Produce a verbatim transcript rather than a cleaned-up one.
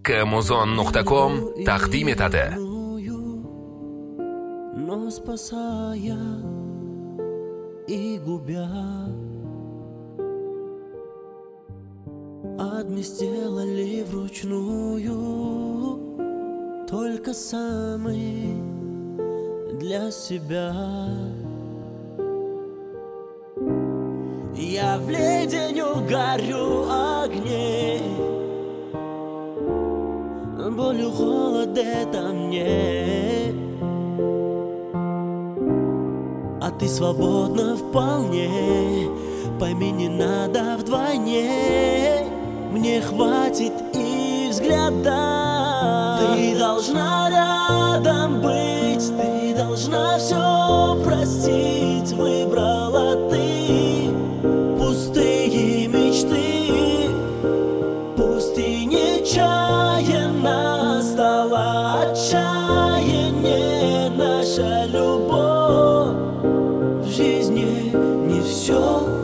Камузон нукта ком тaqdim etadi. Но спасая и губя, адми сделали вручную только самый для себя. Я в леденю горю огней, болью холод это мне, а ты свободна вполне. Пойми, не надо вдвойне, мне хватит и взгляда. Ты должна рядом быть, ты должна все простить. Выбрала ты пустые мечты, пусть и нечаянно стала отчаяние наша любовь. В жизни не все